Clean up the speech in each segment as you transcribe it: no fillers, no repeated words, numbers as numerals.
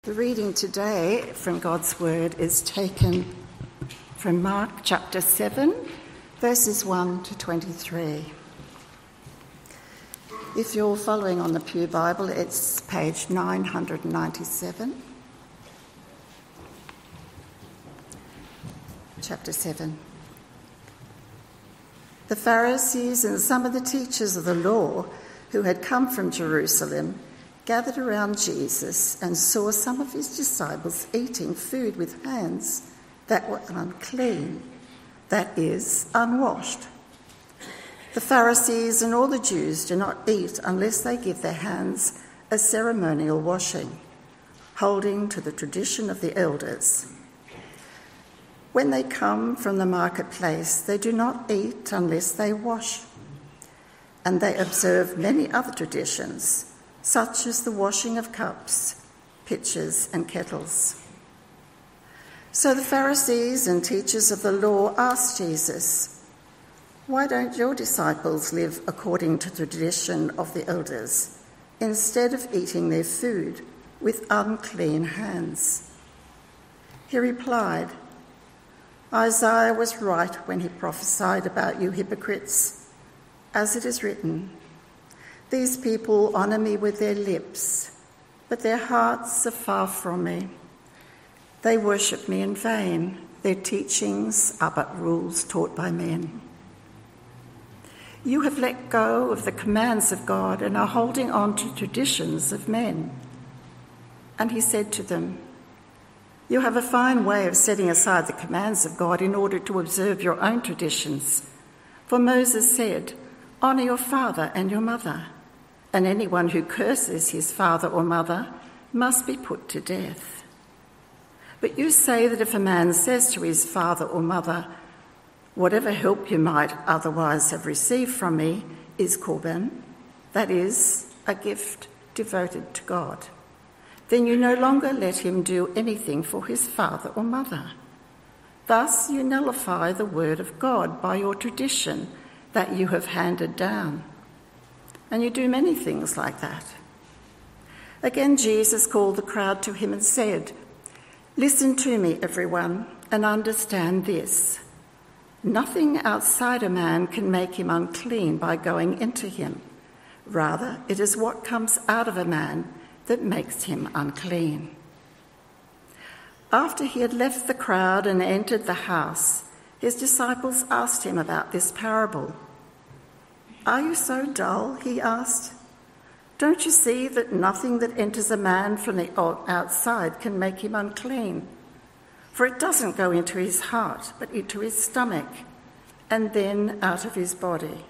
The reading today from God's Word is taken from Mark chapter 7, verses 1 to 23. If you're following on the Pew Bible, it's page 997. Chapter 7. The Pharisees and some of the teachers of the law who had come from Jerusalem gathered around Jesus and saw some of his disciples eating food with hands that were unclean, that is, unwashed. The Pharisees and all the Jews do not eat unless they give their hands a ceremonial washing, holding to the tradition of the elders. When they come from the marketplace, they do not eat unless they wash, and they observe many other traditions, such as the washing of cups, pitchers and kettles. So the Pharisees and teachers of the law asked Jesus, "Why don't your disciples live according to the tradition of the elders, instead of eating their food with unclean hands?" He replied, "Isaiah was right when he prophesied about you hypocrites. As it is written, 'These people honour me with their lips, but their hearts are far from me. They worship me in vain. Their teachings are but rules taught by men.' You have let go of the commands of God and are holding on to traditions of men." And he said to them, "You have a fine way of setting aside the commands of God in order to observe your own traditions. For Moses said, 'Honour your father and your mother,' and anyone who curses his father or mother must be put to death. But you say that if a man says to his father or mother, 'Whatever help you might otherwise have received from me is korban,' that is, a gift devoted to God, then you no longer let him do anything for his father or mother. Thus you nullify the word of God by your tradition that you have handed down. And you do many things like that." Again, Jesus called the crowd to him and said, "Listen to me, everyone, and understand this. Nothing outside a man can make him unclean by going into him. Rather, it is what comes out of a man that makes him unclean." After he had left the crowd and entered the house, his disciples asked him about this parable. "Are you so dull?" he asked. "Don't you see that nothing that enters a man from the outside can make him unclean? For it doesn't go into his heart, but into his stomach, and then out of his body."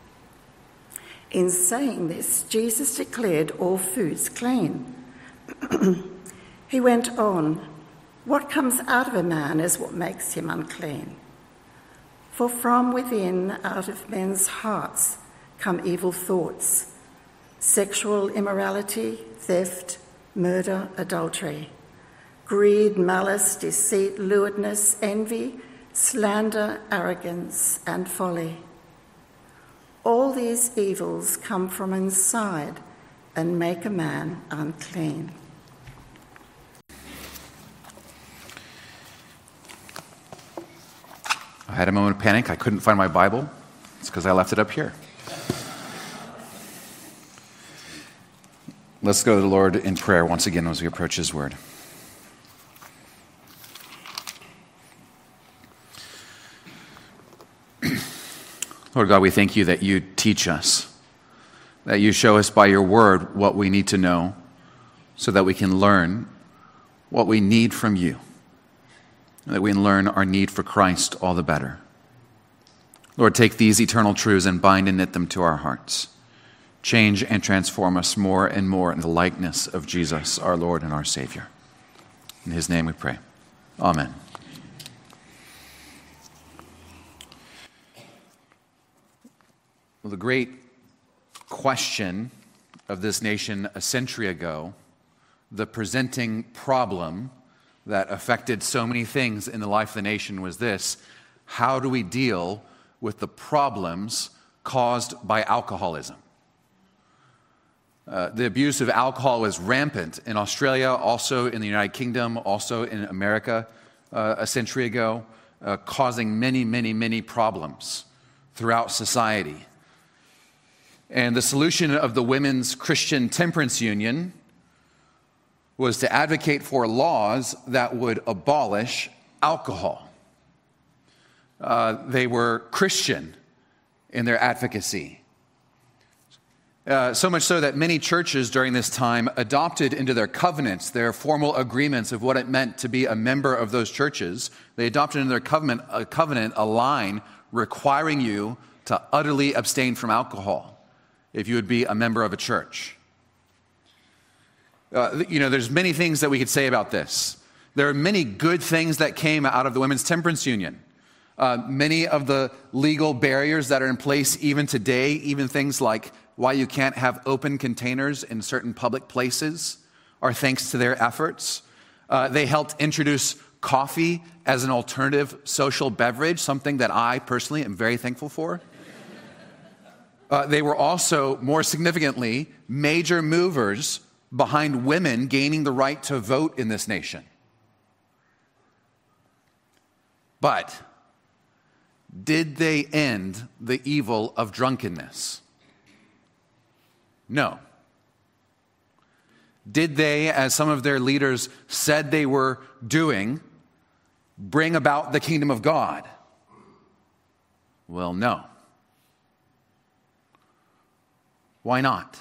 In saying this, Jesus declared all foods clean. He went on, "What comes out of a man is what makes him unclean. For from within, out of men's hearts, come evil thoughts, sexual immorality, theft, murder, adultery, greed, malice, deceit, lewdness, envy, slander, arrogance, and folly. All these evils come from inside and make a man unclean." I had a moment of panic. I couldn't find my Bible. It's because I left it up here. Let's go to the Lord in prayer once again as we approach his word. Lord God, we thank you that you teach us, that you show us by your word what we need to know so that we can learn what we need from you, that we can learn our need for Christ all the better. Lord, take these eternal truths and bind and knit them to our hearts. Change and transform us more and more in the likeness of Jesus, our Lord and our Savior. In his name we pray. Amen. Well, the great question of this nation a century ago, the presenting problem that affected so many things in the life of the nation was this: how do we deal with the problems caused by alcoholism? The abuse of alcohol was rampant in Australia, also in the United Kingdom, also in America a century ago, causing many, many, many problems throughout society. And the solution of the Women's Christian Temperance Union was to advocate for laws that would abolish alcohol. They were Christian in their advocacy. So much so that many churches during this time adopted into their covenants, their formal agreements of what it meant to be a member of those churches. They adopted into their covenant a line requiring you to utterly abstain from alcohol if you would be a member of a church. There's many things that we could say about this. There are many good things that came out of the Women's Temperance Union. Many of the legal barriers that are in place even today, even things like why you can't have open containers in certain public places, are thanks to their efforts. They helped introduce coffee as an alternative social beverage, something that I personally am very thankful for. They were also, more significantly, major movers behind women gaining the right to vote in this nation. But did they end the evil of drunkenness? No. Did they, as some of their leaders said they were doing, bring about the kingdom of God? Well, no. Why not?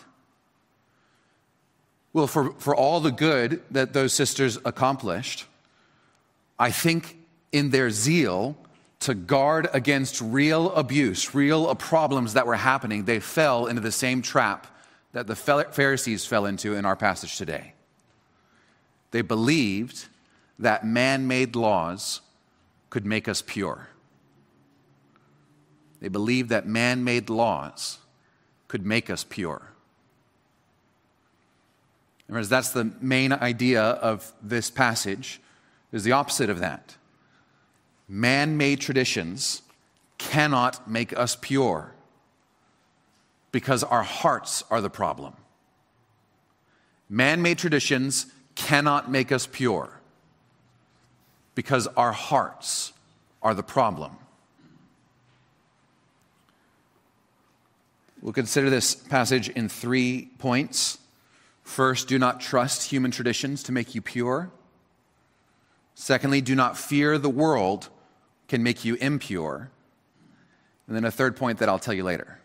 Well, for all the good that those sisters accomplished, I think in their zeal to guard against real abuse, real problems that were happening, they fell into the same trap that the Pharisees fell into in our passage today. They believed that man-made laws could make us pure. They believed that man-made laws could make us pure. Whereas that's the main idea of this passage, is the opposite of that. Man-made traditions cannot make us pure because our hearts are the problem. Man-made traditions cannot make us pure because our hearts are the problem. We'll consider this passage in 3 points. First, do not trust human traditions to make you pure. Secondly, do not fear the world can make you impure. And then a third point that I'll tell you later.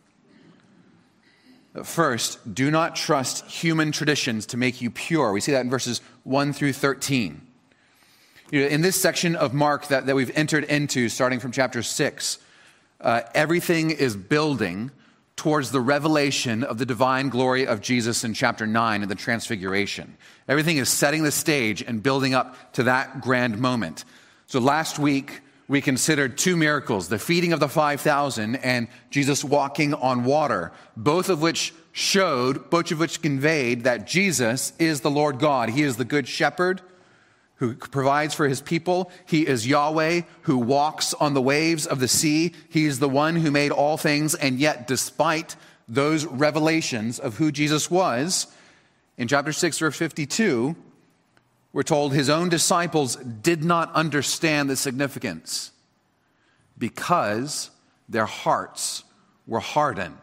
First, do not trust human traditions to make you pure. We see that in verses 1 through 13. In this section of Mark that we've entered into, starting from chapter 6, everything is building towards the revelation of the divine glory of Jesus in chapter 9 in the Transfiguration. Everything is setting the stage and building up to that grand moment. So last week, we considered 2 miracles, the feeding of the 5,000 and Jesus walking on water, both of which conveyed that Jesus is the Lord God. He is the good shepherd who provides for his people. He is Yahweh who walks on the waves of the sea. He is the one who made all things, and yet despite those revelations of who Jesus was, in chapter 6, verse 52, we're told his own disciples did not understand the significance because their hearts were hardened.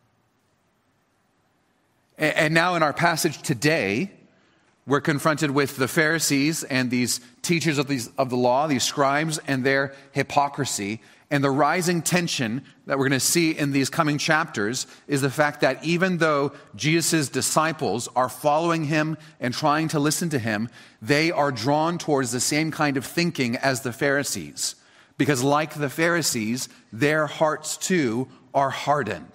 And now in our passage today, we're confronted with the Pharisees and these teachers of the law, these scribes, and their hypocrisy. And the rising tension that we're going to see in these coming chapters is the fact that even though Jesus' disciples are following him and trying to listen to him, they are drawn towards the same kind of thinking as the Pharisees. Because like the Pharisees, their hearts too are hardened.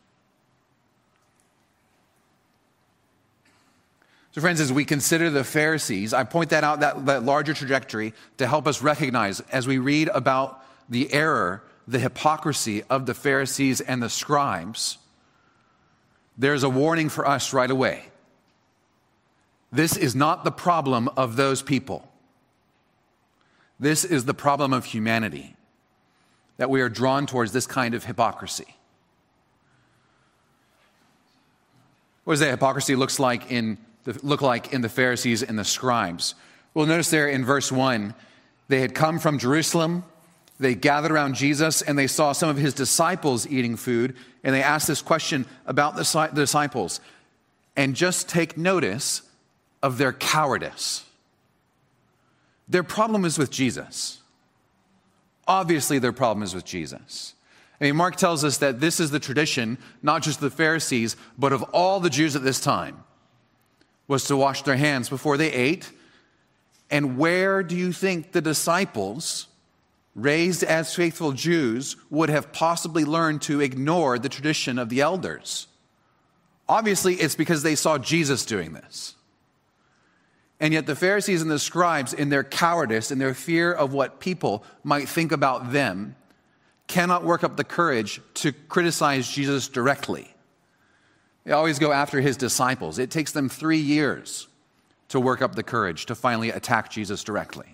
So friends, as we consider the Pharisees, I point that out, that larger trajectory, to help us recognize as we read about the error, the hypocrisy of the Pharisees and the scribes, there's a warning for us right away. This is not the problem of those people. This is the problem of humanity, that we are drawn towards this kind of hypocrisy. What does that hypocrisy look like in the Pharisees and the scribes? Well, notice there in verse 1, they had come from Jerusalem, they gathered around Jesus, and they saw some of his disciples eating food, and they asked this question about the disciples. And just take notice of their cowardice. Their problem is with Jesus. Obviously, their problem is with Jesus. I mean, Mark tells us that this is the tradition, not just of the Pharisees, but of all the Jews at this time, was to wash their hands before they ate. And where do you think the disciples, raised as faithful Jews, would have possibly learned to ignore the tradition of the elders? Obviously, it's because they saw Jesus doing this. And yet the Pharisees and the scribes, in their cowardice, in their fear of what people might think about them, cannot work up the courage to criticize Jesus directly. They always go after his disciples. It takes them 3 years to work up the courage to finally attack Jesus directly.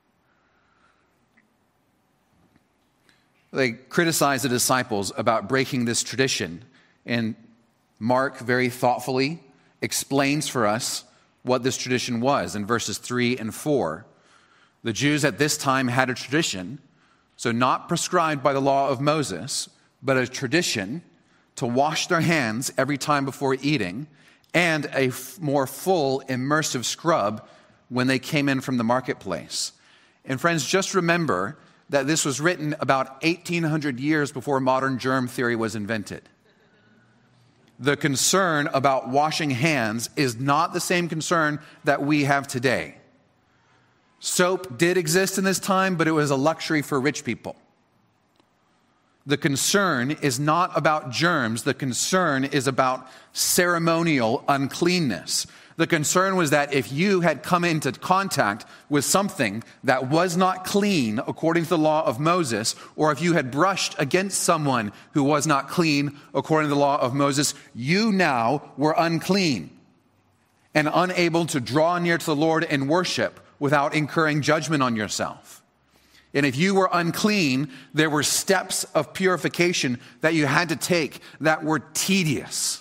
They criticize the disciples about breaking this tradition, and Mark very thoughtfully explains for us what this tradition was in verses 3 and 4. The Jews at this time had a tradition, so not prescribed by the law of Moses, but a tradition to wash their hands every time before eating, and a more full immersive scrub when they came in from the marketplace. And friends, just remember that this was written about 1,800 years before modern germ theory was invented. The concern about washing hands is not the same concern that we have today. Soap did exist in this time, but it was a luxury for rich people. The concern is not about germs. The concern is about ceremonial uncleanness. The concern was that if you had come into contact with something that was not clean according to the law of Moses, or if you had brushed against someone who was not clean according to the law of Moses, you now were unclean and unable to draw near to the Lord and worship without incurring judgment on yourself. And if you were unclean, there were steps of purification that you had to take that were tedious.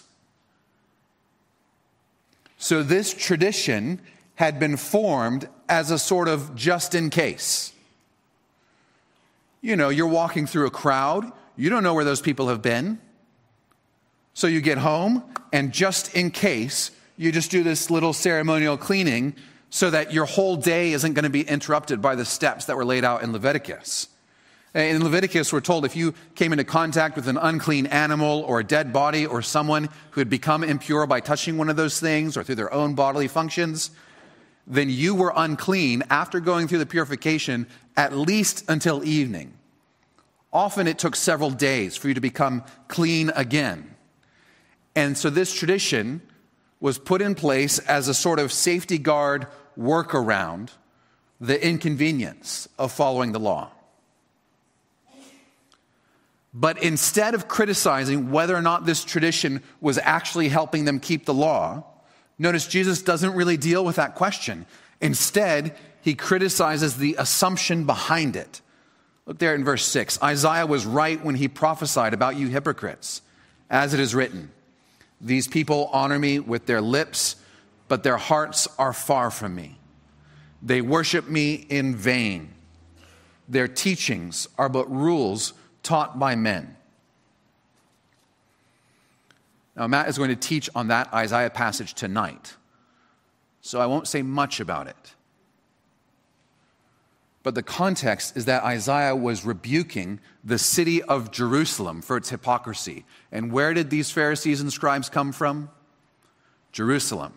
So this tradition had been formed as a sort of just in case. You know, you're walking through a crowd. You don't know where those people have been. So you get home, and just in case, you just do this little ceremonial cleaning so that your whole day isn't going to be interrupted by the steps that were laid out in Leviticus. In Leviticus, we're told if you came into contact with an unclean animal or a dead body or someone who had become impure by touching one of those things or through their own bodily functions, then you were unclean after going through the purification at least until evening. Often it took several days for you to become clean again. And so this tradition was put in place as a sort of safety guard workaround the inconvenience of following the law. But instead of criticizing whether or not this tradition was actually helping them keep the law, notice Jesus doesn't really deal with that question. Instead, he criticizes the assumption behind it. Look there in verse 6. Isaiah was right when he prophesied about you hypocrites, as it is written, "These people honor me with their lips, but their hearts are far from me. They worship me in vain. Their teachings are but rules taught by men." Now, Matt is going to teach on that Isaiah passage tonight, so I won't say much about it. But the context is that Isaiah was rebuking the city of Jerusalem for its hypocrisy. And where did these Pharisees and scribes come from? Jerusalem.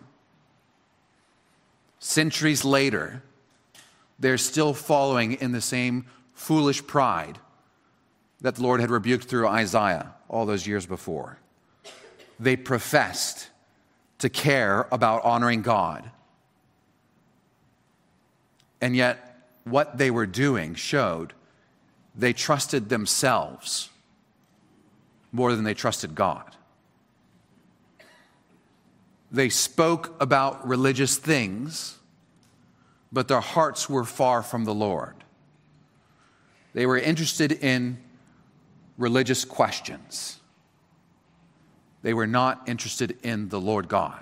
Centuries later, they're still following in the same foolish pride that the Lord had rebuked through Isaiah all those years before. They professed to care about honoring God. And yet, what they were doing showed they trusted themselves more than they trusted God. They spoke about religious things, but their hearts were far from the Lord. They were interested in religious questions. They were not interested in the Lord God.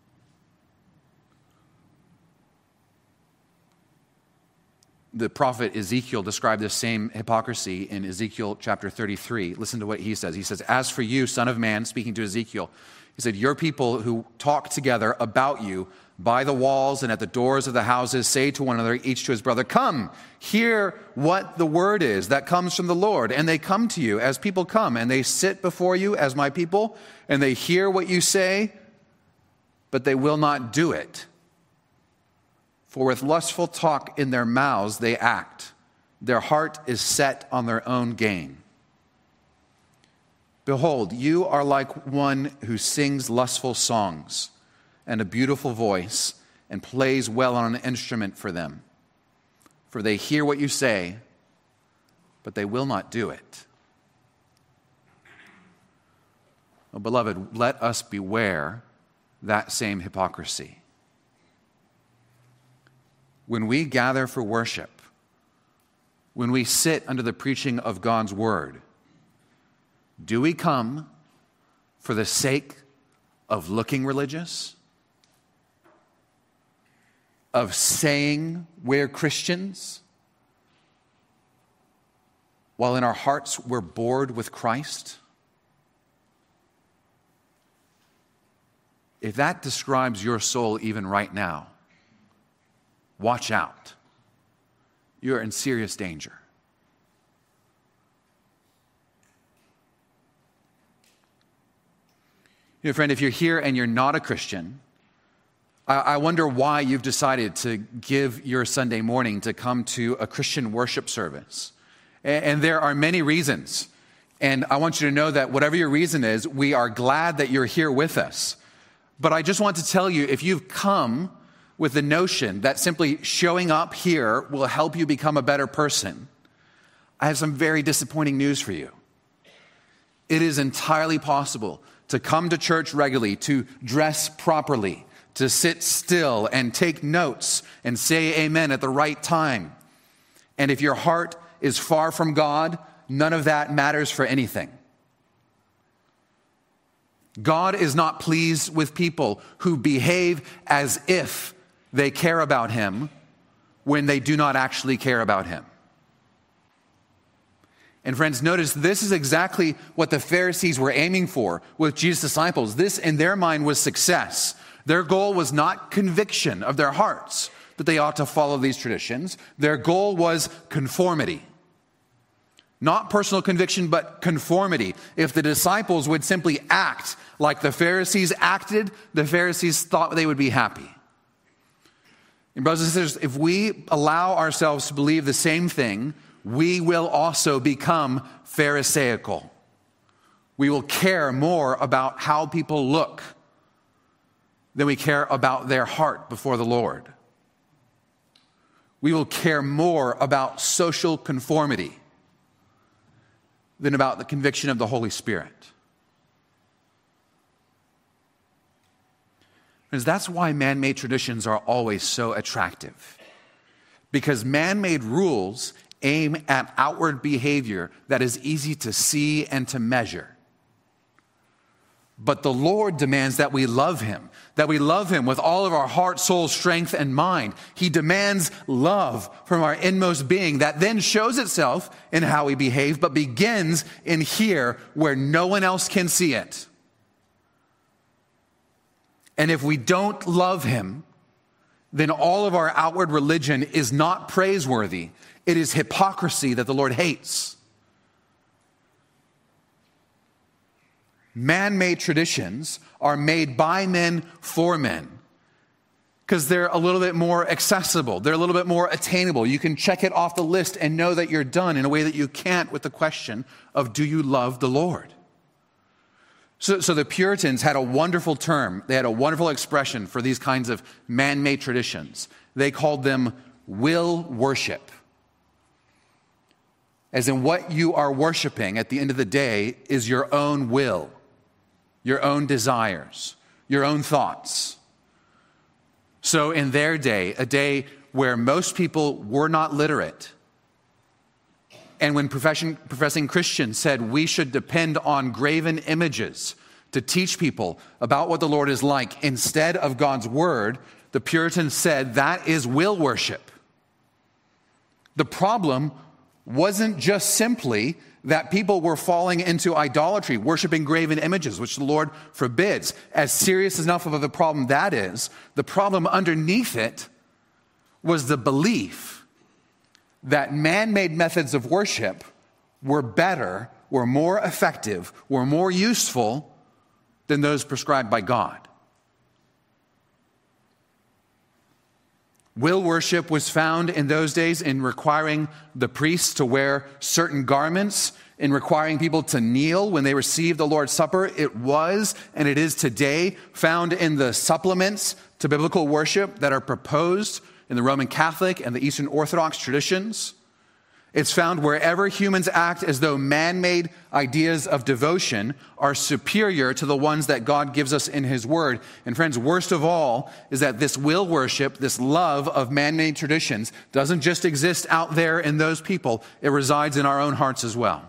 The prophet Ezekiel described this same hypocrisy in Ezekiel chapter 33. Listen to what he says. He says, "As for you, son of man," speaking to Ezekiel, he said, "Your people who talk together about you by the walls and at the doors of the houses say to one another, each to his brother, 'Come, hear what the word is that comes from the Lord.' And they come to you as people come, and they sit before you as my people, and they hear what you say, but they will not do it. For with lustful talk in their mouths they act. Their heart is set on their own gain. Behold, you are like one who sings lustful songs and a beautiful voice and plays well on an instrument for them. For they hear what you say, but they will not do it." Oh, beloved, let us beware that same hypocrisy. When we gather for worship, when we sit under the preaching of God's word, do we come for the sake of looking religious? Of saying we're Christians? While in our hearts we're bored with Christ? If that describes your soul even right now, watch out. You're in serious danger. You know, friend, if you're here and you're not a Christian, I wonder why you've decided to give your Sunday morning to come to a Christian worship service. And there are many reasons. And I want you to know that whatever your reason is, we are glad that you're here with us. But I just want to tell you, if you've come with the notion that simply showing up here will help you become a better person, I have some very disappointing news for you. It is entirely possible to come to church regularly, to dress properly, to sit still and take notes and say amen at the right time. And if your heart is far from God, none of that matters for anything. God is not pleased with people who behave as if they care about him when they do not actually care about him. And friends, notice this is exactly what the Pharisees were aiming for with Jesus' disciples. This, in their mind, was success. Their goal was not conviction of their hearts that they ought to follow these traditions. Their goal was conformity. Not personal conviction, but conformity. If the disciples would simply act like the Pharisees acted, the Pharisees thought they would be happy. And brothers and sisters, if we allow ourselves to believe the same thing, we will also become Pharisaical. We will care more about how people look than we care about their heart before the Lord. We will care more about social conformity than about the conviction of the Holy Spirit. Because that's why man-made traditions are always so attractive. Because man-made rules aim at outward behavior that is easy to see and to measure. But the Lord demands that we love him with all of our heart, soul, strength, and mind. He demands love from our inmost being that then shows itself in how we behave, but begins in here where no one else can see it. And if we don't love him, then all of our outward religion is not praiseworthy. It is hypocrisy that the Lord hates. Man-made traditions are made by men for men because they're a little bit more accessible. They're a little bit more attainable. You can check it off the list and know that you're done in a way that you can't with the question of, do you love the Lord? So the Puritans had a wonderful term. They had a wonderful expression for these kinds of man-made traditions. They called them will worship. As in, what you are worshiping at the end of the day is your own will, your own desires, your own thoughts. So in their day, a day where most people were not literate, and when professing Christians said we should depend on graven images to teach people about what the Lord is like instead of God's word, the Puritans said that is will worship. The problem wasn't just simply that people were falling into idolatry, worshiping graven images, which the Lord forbids. As serious enough of a problem that is, the problem underneath it was the belief that man-made methods of worship were better, were more effective, were more useful than those prescribed by God. Will worship was found in those days in requiring the priests to wear certain garments, in requiring people to kneel when they received the Lord's Supper. It was, and it is today, found in the supplements to biblical worship that are proposed in the Roman Catholic and the Eastern Orthodox traditions. It's found wherever humans act as though man-made ideas of devotion are superior to the ones that God gives us in his word. And friends, worst of all is that this will worship, this love of man-made traditions, doesn't just exist out there in those people. It resides in our own hearts as well.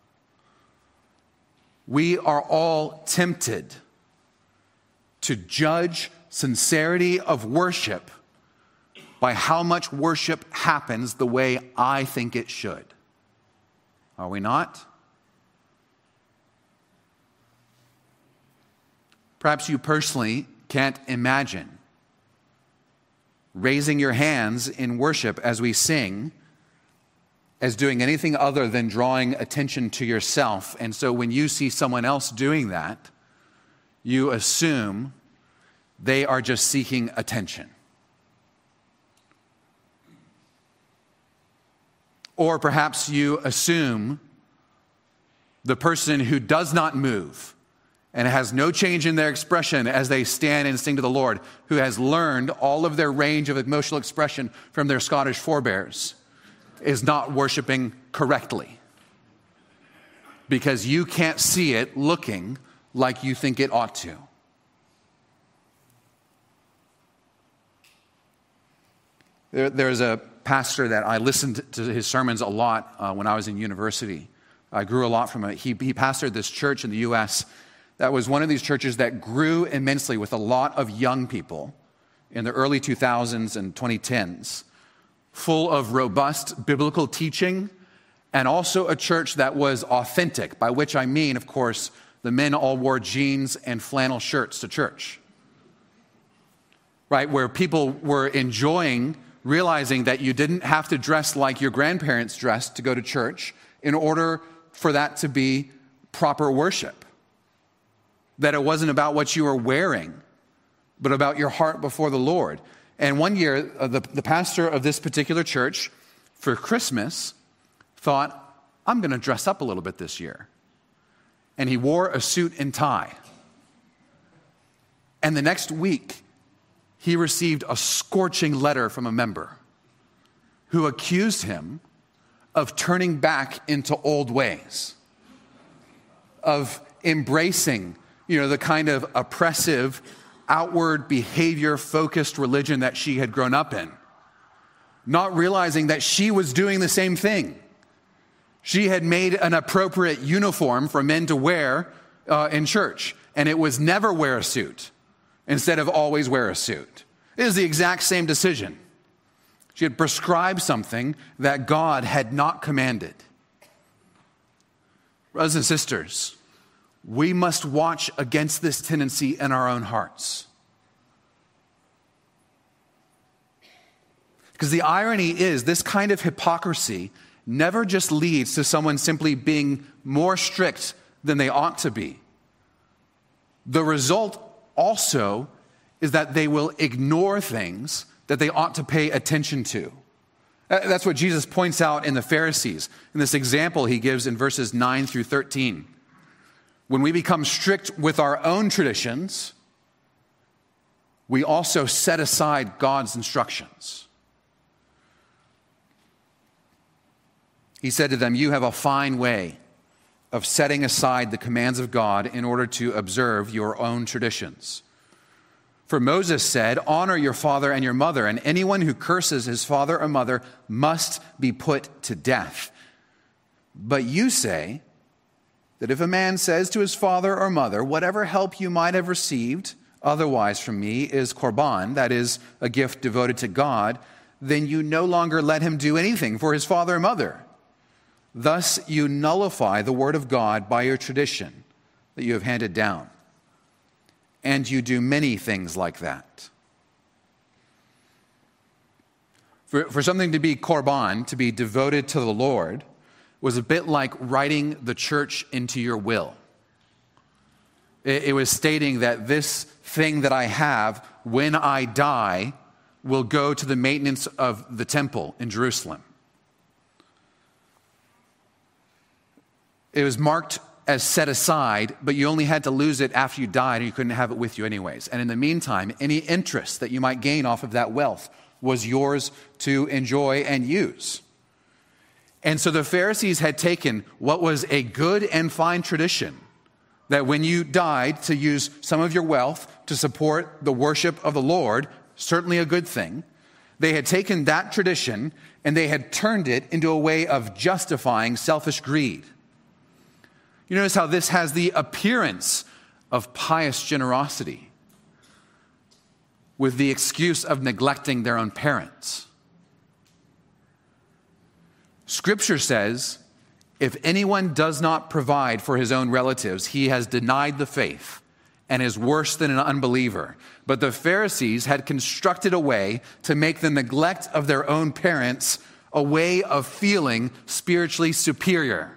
We are all tempted to judge sincerity of worship by how much worship happens the way I think it should. Are we not? Perhaps you personally can't imagine raising your hands in worship as we sing as doing anything other than drawing attention to yourself. And so when you see someone else doing that, you assume they are just seeking attention. Or perhaps you assume the person who does not move and has no change in their expression as they stand and sing to the Lord, who has learned all of their range of emotional expression from their Scottish forebears, is not worshiping correctly. Because you can't see it looking like you think it ought to. There's a pastor that I listened to his sermons a lot when I was in university. I grew a lot from it. He pastored this church in the U.S. that was one of these churches that grew immensely with a lot of young people in the early 2000s and 2010s, full of robust biblical teaching, and also a church that was authentic, by which I mean, of course, the men all wore jeans and flannel shirts to church, right? Where people were enjoying realizing that you didn't have to dress like your grandparents dressed to go to church in order for that to be proper worship. That it wasn't about what you were wearing, but about your heart before the Lord. And one year, the pastor of this particular church, for Christmas, thought, I'm going to dress up a little bit this year. And he wore a suit and tie. And the next week, he received a scorching letter from a member who accused him of turning back into old ways, of embracing, the kind of oppressive, outward behavior-focused religion that she had grown up in, not realizing that she was doing the same thing. She had made an appropriate uniform for men to wear in church, and it was never wear a suit instead of always wear a suit. It is the exact same decision. She had prescribed something that God had not commanded. Brothers and sisters, we must watch against this tendency in our own hearts. Because the irony is, this kind of hypocrisy never just leads to someone simply being more strict than they ought to be. The result also is that they will ignore things that they ought to pay attention to. That's what Jesus points out in the Pharisees, in this example he gives in verses 9 through 13. When we become strict with our own traditions, we also set aside God's instructions. He said to them, "You have a fine way of setting aside the commands of God in order to observe your own traditions. For Moses said, 'Honor your father and your mother, and anyone who curses his father or mother must be put to death.' But you say, that if a man says to his father or mother, whatever help you might have received otherwise from me is korban, that is, a gift devoted to God, then you no longer let him do anything for his father or mother. Thus you nullify the word of God by your tradition that you have handed down. And you do many things like that. For something to be korban, to be devoted to the Lord, was a bit like writing the church into your will. It was stating that this thing that I have, when I die, will go to the maintenance of the temple in Jerusalem. It was marked as set aside, but you only had to lose it after you died, and you couldn't have it with you anyways. And in the meantime, any interest that you might gain off of that wealth was yours to enjoy and use. And so the Pharisees had taken what was a good and fine tradition, that when you died, to use some of your wealth to support the worship of the Lord, certainly a good thing. They had taken that tradition and they had turned it into a way of justifying selfish greed. You notice how this has the appearance of pious generosity with the excuse of neglecting their own parents. Scripture says, if anyone does not provide for his own relatives, he has denied the faith and is worse than an unbeliever. But the Pharisees had constructed a way to make the neglect of their own parents a way of feeling spiritually superior.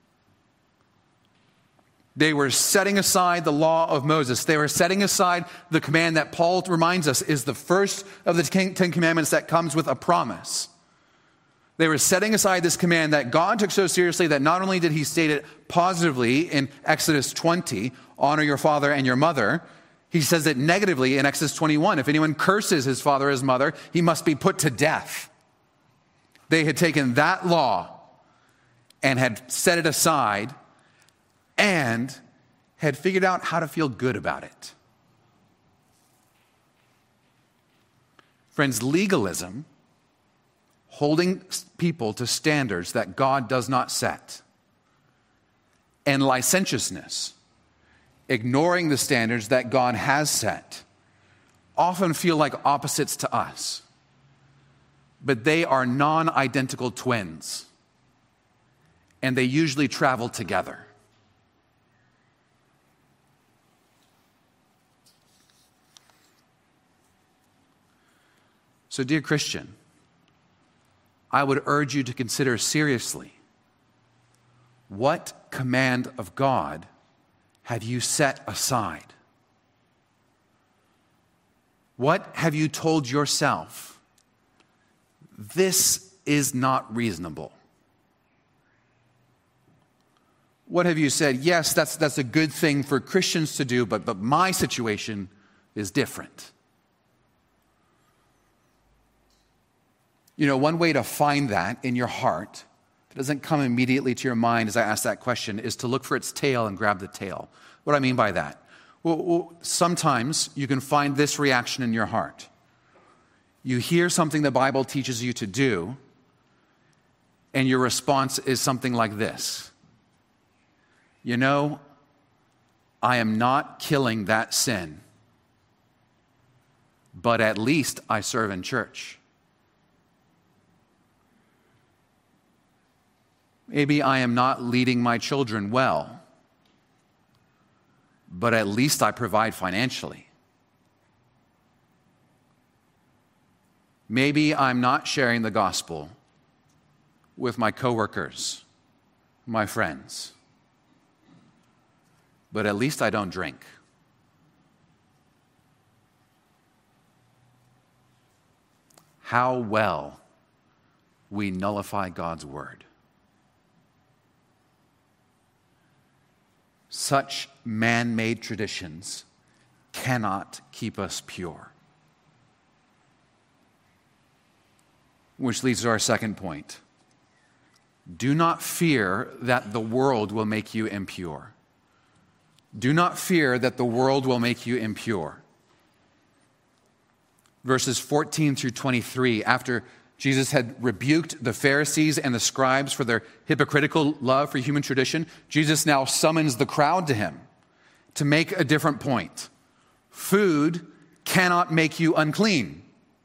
They were setting aside the law of Moses. They were setting aside the command that Paul reminds us is the first of the Ten Commandments that comes with a promise. They were setting aside this command that God took so seriously that not only did he state it positively in Exodus 20, honor your father and your mother, he says it negatively in Exodus 21. If anyone curses his father or his mother, he must be put to death. They had taken that law and had set it aside and had figured out how to feel good about it. Friends, legalism, holding people to standards that God does not set, and licentiousness, ignoring the standards that God has set, often feel like opposites to us. But they are non-identical twins, and they usually travel together. So, dear Christian, I would urge you to consider seriously, what command of God have you set aside? What have you told yourself? This is not reasonable. What have you said? Yes, that's a good thing for Christians to do, but my situation is different. You know, one way to find that in your heart, if it doesn't come immediately to your mind as I ask that question, is to look for its tail and grab the tail. What do I mean by that? Well, sometimes you can find this reaction in your heart. You hear something the Bible teaches you to do, and your response is something like this. You know, I am not killing that sin, but at least I serve in church. Maybe I am not leading my children well, but at least I provide financially. Maybe I'm not sharing the gospel with my coworkers, my friends, but at least I don't drink. How well we nullify God's word. Such man-made traditions cannot keep us pure. Which leads to our second point. Do not fear that the world will make you impure. Do not fear that the world will make you impure. Verses 14 through 23, after Jesus had rebuked the Pharisees and the scribes for their hypocritical love for human tradition. Jesus now summons the crowd to him to make a different point. Food cannot make you unclean.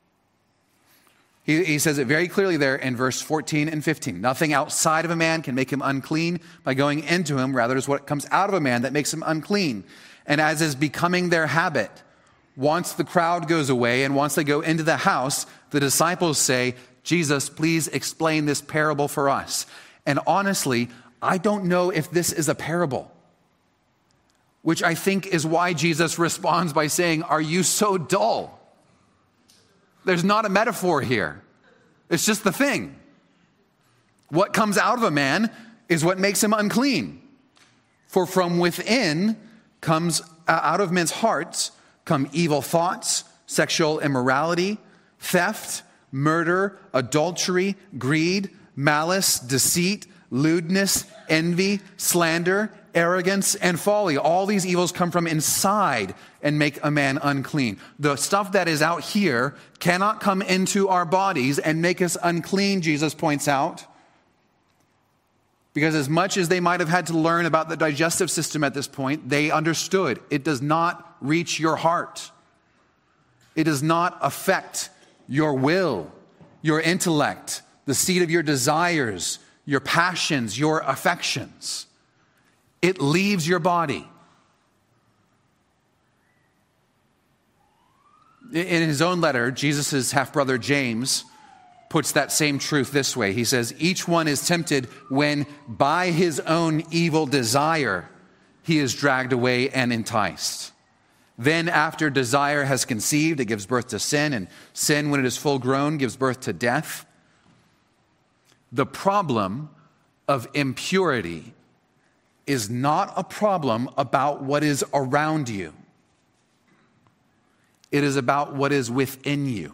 He says it very clearly there in verse 14 and 15. Nothing outside of a man can make him unclean by going into him. Rather, it is what comes out of a man that makes him unclean. And as is becoming their habit, once the crowd goes away and once they go into the house, the disciples say, Jesus, please explain this parable for us. And honestly, I don't know if this is a parable, which I think is why Jesus responds by saying, are you so dull? There's not a metaphor here. It's just the thing. What comes out of a man is what makes him unclean. For from within comes, out of men's hearts, come evil thoughts, sexual immorality, theft, murder, adultery, greed, malice, deceit, lewdness, envy, slander, arrogance, and folly. All these evils come from inside and make a man unclean. The stuff that is out here cannot come into our bodies and make us unclean, Jesus points out. Because as much as they might have had to learn about the digestive system at this point, they understood it does not reach your heart. It does not affect your will, your intellect, the seat of your desires, your passions, your affections. It leaves your body. In his own letter, Jesus' half-brother James puts that same truth this way. He says, each one is tempted when by his own evil desire he is dragged away and enticed. Then after desire has conceived, it gives birth to sin, and sin, when it is full grown, gives birth to death. The problem of impurity is not a problem about what is around you. It is about what is within you.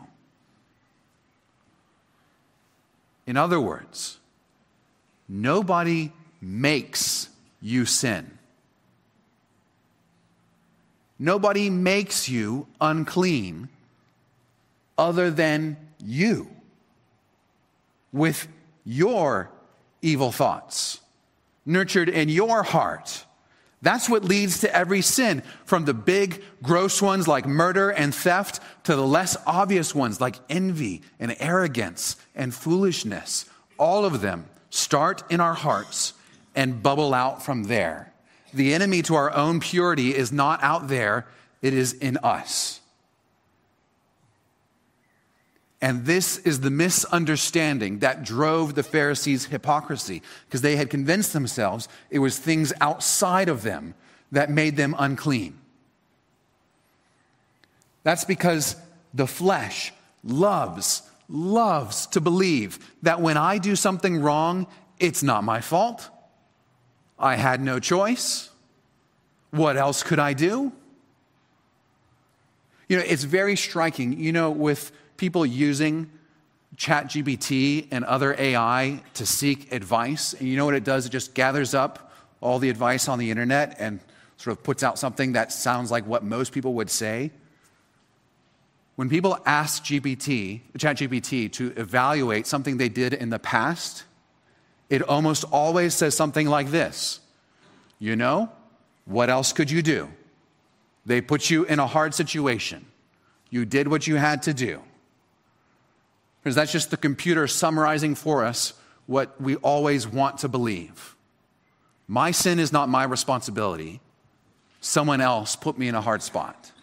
In other words, nobody makes you sin. Nobody makes you unclean other than you, with your evil thoughts nurtured in your heart. That's what leads to every sin, from the big, gross ones like murder and theft to the less obvious ones like envy and arrogance and foolishness. All of them start in our hearts and bubble out from there. The enemy to our own purity is not out there, it is in us. And this is the misunderstanding that drove the Pharisees' hypocrisy, because they had convinced themselves it was things outside of them that made them unclean. That's because the flesh loves to believe that when I do something wrong, it's not my fault. I had no choice. What else could I do? You know, it's very striking, with people using ChatGPT and other AI to seek advice. And you know what it does? It just gathers up all the advice on the internet and sort of puts out something that sounds like what most people would say. When people ask ChatGPT to evaluate something they did in the past, it almost always says something like this. What else could you do? They put you in a hard situation. You did what you had to do. Because that's just the computer summarizing for us what we always want to believe. My sin is not my responsibility. Someone else put me in a hard spot.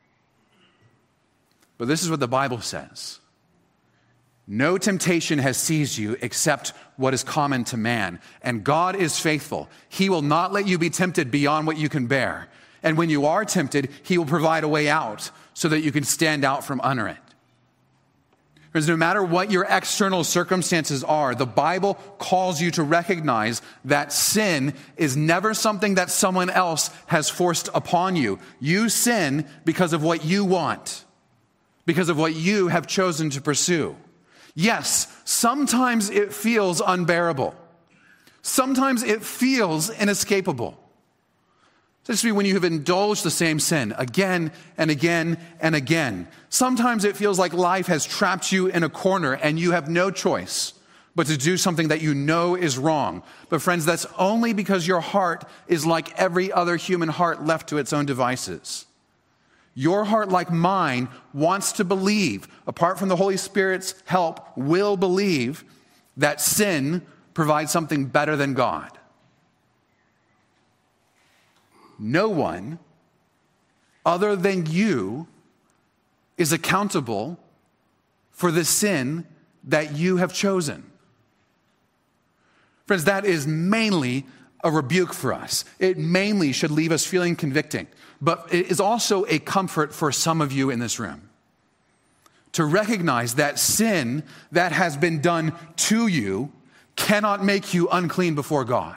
But this is what the Bible says. No temptation has seized you except what is common to man. And God is faithful. He will not let you be tempted beyond what you can bear. And when you are tempted, he will provide a way out so that you can stand out from under it. Because no matter what your external circumstances are, the Bible calls you to recognize that sin is never something that someone else has forced upon you. You sin because of what you want, because of what you have chosen to pursue. Yes, sometimes it feels unbearable. Sometimes it feels inescapable. This would be when you have indulged the same sin again and again and again. Sometimes it feels like life has trapped you in a corner and you have no choice but to do something that you know is wrong. But friends, that's only because your heart is like every other human heart left to its own devices. Your heart, like mine, wants to believe, apart from the Holy Spirit's help, will believe that sin provides something better than God. No one other than you is accountable for the sin that you have chosen. Friends, that is mainly a rebuke for us. It mainly should leave us feeling convicting, but it is also a comfort for some of you in this room to recognize that sin that has been done to you cannot make you unclean before God.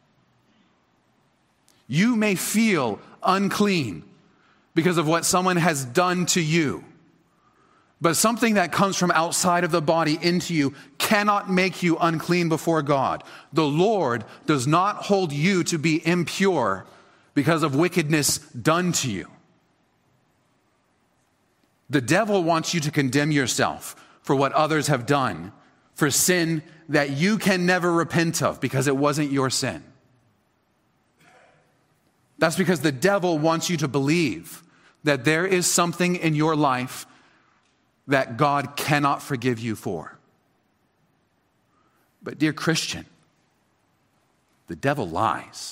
You may feel unclean because of what someone has done to you, but something that comes from outside of the body into you cannot make you unclean before God. The Lord does not hold you to be impure because of wickedness done to you. The devil wants you to condemn yourself for what others have done, for sin that you can never repent of because it wasn't your sin. That's because the devil wants you to believe that there is something in your life that God cannot forgive you for. But dear Christian, the devil lies.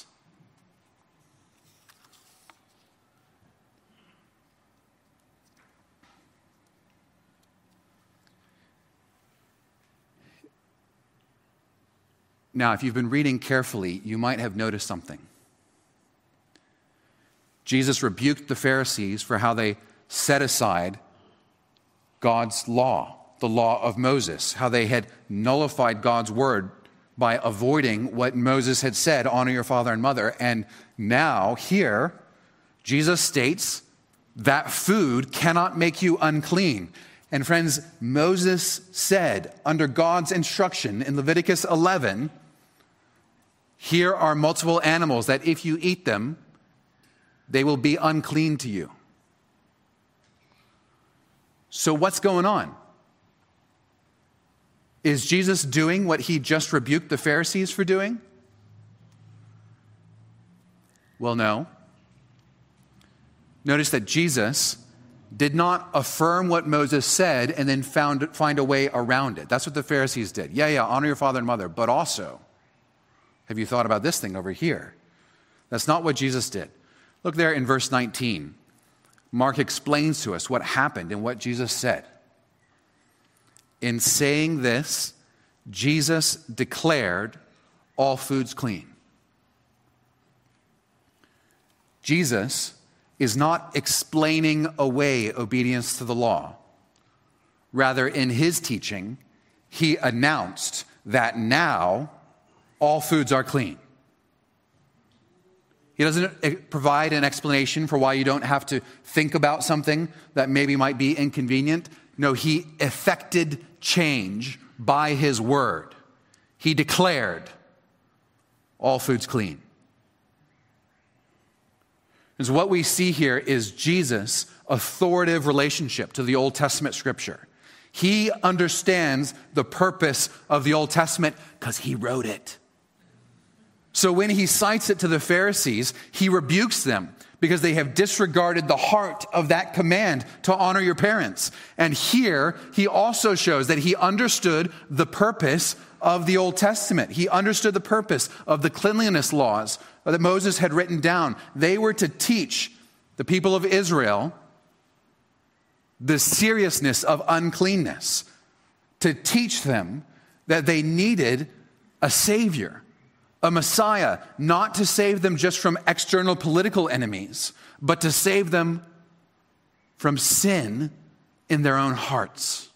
Now, if you've been reading carefully, you might have noticed something. Jesus rebuked the Pharisees for how they set aside God's law, the law of Moses, how they had nullified God's word by avoiding what Moses had said, honor your father and mother. And now here, Jesus states that food cannot make you unclean. And friends, Moses said under God's instruction in Leviticus 11, here are multiple animals that if you eat them, they will be unclean to you. So what's going on? Is Jesus doing what he just rebuked the Pharisees for doing? Well, no. Notice that Jesus did not affirm what Moses said and then find a way around it. That's what the Pharisees did. Yeah, honor your father and mother, but also, have you thought about this thing over here? That's not what Jesus did. Look there in verse 19. Mark explains to us what happened and what Jesus said. In saying this, Jesus declared all foods clean. Jesus is not explaining away obedience to the law. Rather, in his teaching, he announced that now all foods are clean. He doesn't provide an explanation for why you don't have to think about something that maybe might be inconvenient. No, he effected change by his word. He declared all foods clean. And so what we see here is Jesus' authoritative relationship to the Old Testament scripture. He understands the purpose of the Old Testament because he wrote it. So when he cites it to the Pharisees, he rebukes them because they have disregarded the heart of that command to honor your parents. And here, he also shows that he understood the purpose of the Old Testament. He understood the purpose of the cleanliness laws that Moses had written down. They were to teach the people of Israel the seriousness of uncleanness, to teach them that they needed a Savior, a Messiah, not to save them just from external political enemies, but to save them from sin in their own hearts.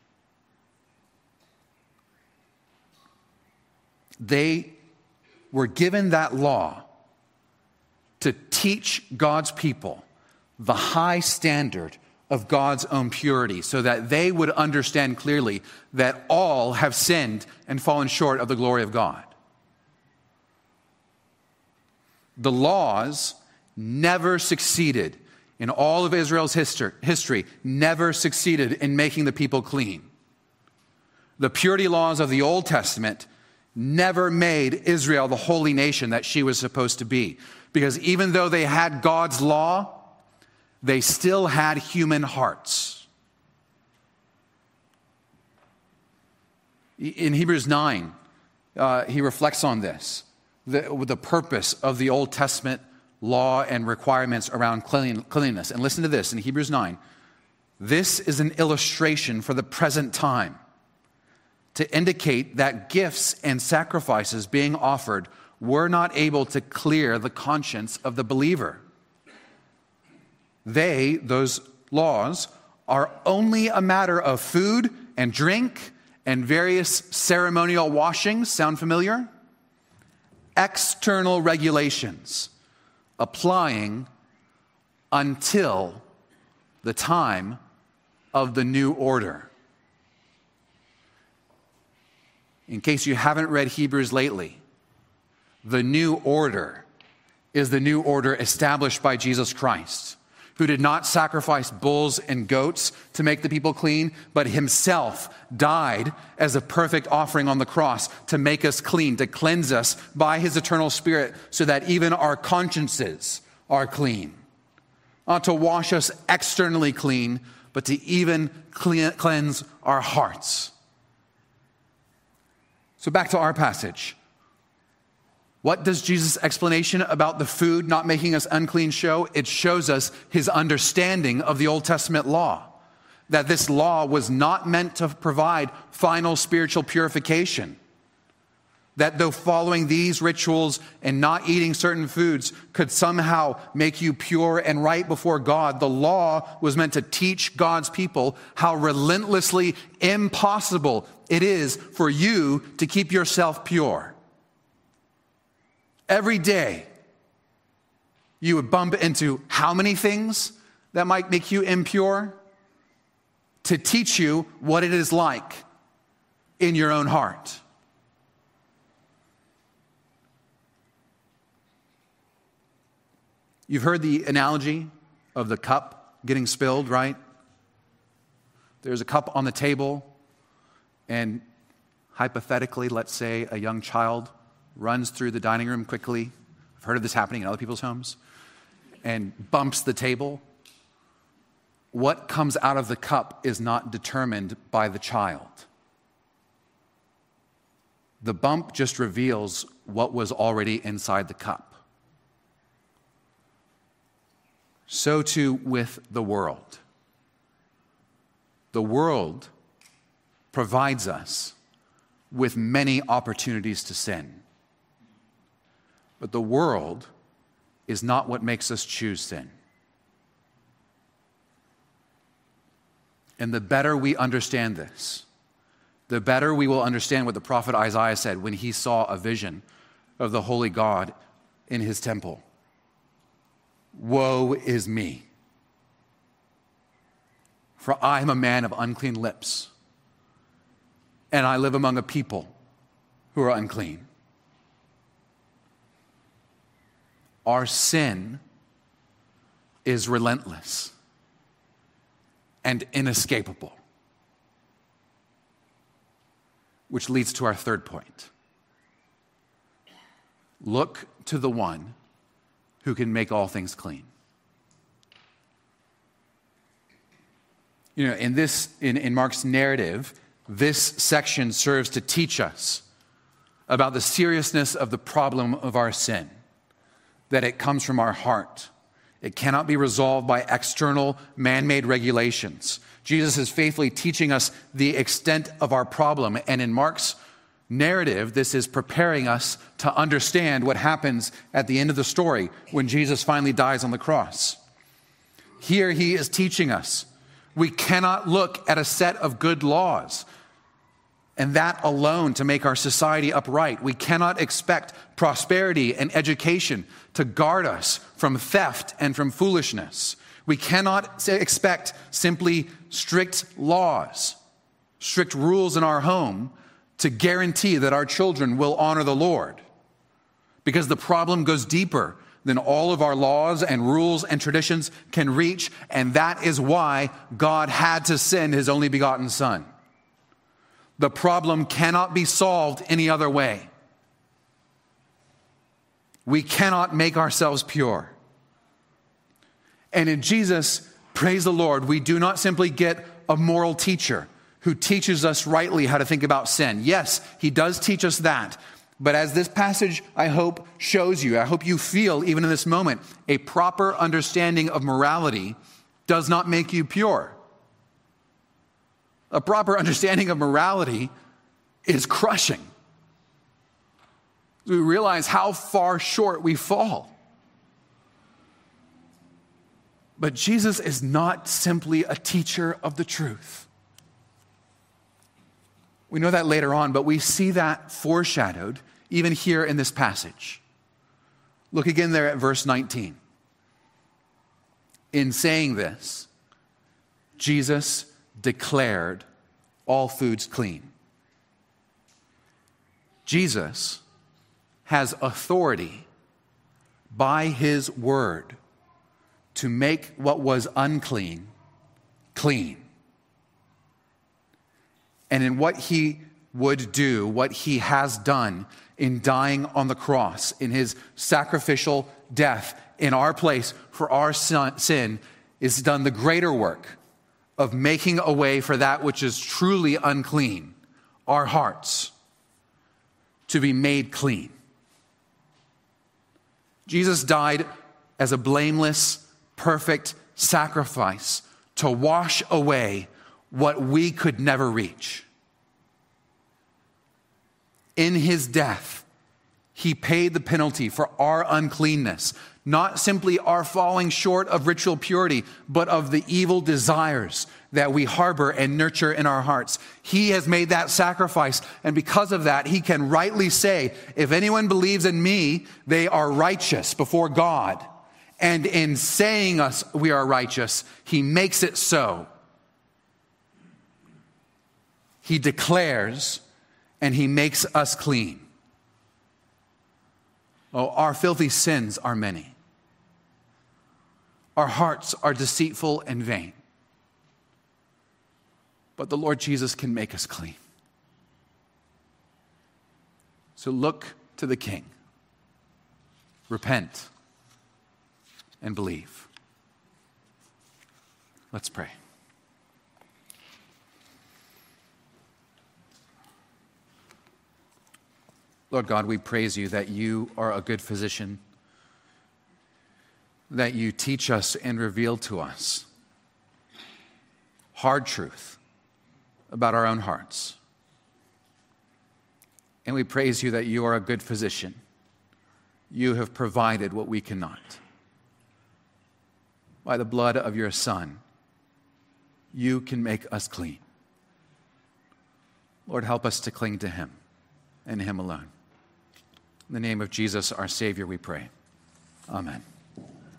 They were given that law to teach God's people the high standard of God's own purity, so that they would understand clearly that all have sinned and fallen short of the glory of God. The laws never succeeded in all of Israel's history, never succeeded in making the people clean. The purity laws of the Old Testament never made Israel the holy nation that she was supposed to be. Because even though they had God's law, they still had human hearts. In Hebrews 9, he reflects on this, the purpose of the Old Testament law and requirements around cleanliness. And listen to this in Hebrews 9. This is an illustration for the present time to indicate that gifts and sacrifices being offered were not able to clear the conscience of the believer. Those laws, are only a matter of food and drink and various ceremonial washings. Sound familiar? External regulations applying until the time of the new order. In case you haven't read Hebrews lately, the new order is the new order established by Jesus Christ, who did not sacrifice bulls and goats to make the people clean, but himself died as a perfect offering on the cross to make us clean, to cleanse us by his eternal Spirit, so that even our consciences are clean. Not to wash us externally clean, but to even cleanse our hearts. So back to our passage. What does Jesus' explanation about the food not making us unclean show? It shows us his understanding of the Old Testament law. That this law was not meant to provide final spiritual purification. That though following these rituals and not eating certain foods could somehow make you pure and right before God, the law was meant to teach God's people how relentlessly impossible it is for you to keep yourself pure. Every day, you would bump into how many things that might make you impure? To teach you what it is like in your own heart. You've heard the analogy of the cup getting spilled, right? There's a cup on the table, and hypothetically, let's say a young child runs through the dining room quickly. I've heard of this happening in other people's homes, and bumps the table. What comes out of the cup is not determined by the child. The bump just reveals what was already inside the cup. So too with the world. The world provides us with many opportunities to sin. But the world is not what makes us choose sin. And the better we understand this, the better we will understand what the prophet Isaiah said when he saw a vision of the holy God in his temple. Woe is me, for I am a man of unclean lips, and I live among a people who are unclean. Our sin is relentless and inescapable, which leads to our third point. Look to the one who can make all things clean. You know, in Mark's narrative, this section serves to teach us about the seriousness of the problem of our sin, that it comes from our heart. It cannot be resolved by external man-made regulations. Jesus is faithfully teaching us the extent of our problem, and in Mark's narrative, this is preparing us to understand what happens at the end of the story when Jesus finally dies on the cross. Here he is teaching us we cannot look at a set of good laws and that alone to make our society upright. We cannot expect prosperity and education to guard us from theft and from foolishness. We cannot expect simply strict laws, strict rules in our home to guarantee that our children will honor the Lord. Because the problem goes deeper than all of our laws and rules and traditions can reach, and that is why God had to send his only begotten Son. The problem cannot be solved any other way. We cannot make ourselves pure. And in Jesus, praise the Lord, we do not simply get a moral teacher who teaches us rightly how to think about sin. Yes, he does teach us that. But as this passage, I hope, shows you, I hope you feel, even in this moment, a proper understanding of morality does not make you pure. A proper understanding of morality is crushing. We realize how far short we fall. But Jesus is not simply a teacher of the truth. We know that later on, but we see that foreshadowed even here in this passage. Look again there at verse 19. In saying this, Jesus declared all foods clean. Jesus has authority by his word to make what was unclean clean. And in what he would do, what he has done in dying on the cross, in his sacrificial death in our place for our sin, is done the greater work of making a way for that which is truly unclean, our hearts, to be made clean. Jesus died as a blameless, perfect sacrifice to wash away what we could never reach. In his death, he paid the penalty for our uncleanness, not simply our falling short of ritual purity, but of the evil desires that we harbor and nurture in our hearts. He has made that sacrifice, and because of that, he can rightly say, if anyone believes in me, they are righteous before God. And in saying us we are righteous, he makes it so. He declares and he makes us clean. Oh, our filthy sins are many. Our hearts are deceitful and vain. But the Lord Jesus can make us clean. So look to the King. Repent and believe. Let's pray. Lord God, we praise you that you are a good physician, that you teach us and reveal to us hard truth about our own hearts. And we praise you that you are a good physician. You have provided what we cannot. By the blood of your Son, you can make us clean. Lord, help us to cling to him and him alone. In the name of Jesus, our Savior, we pray. Amen.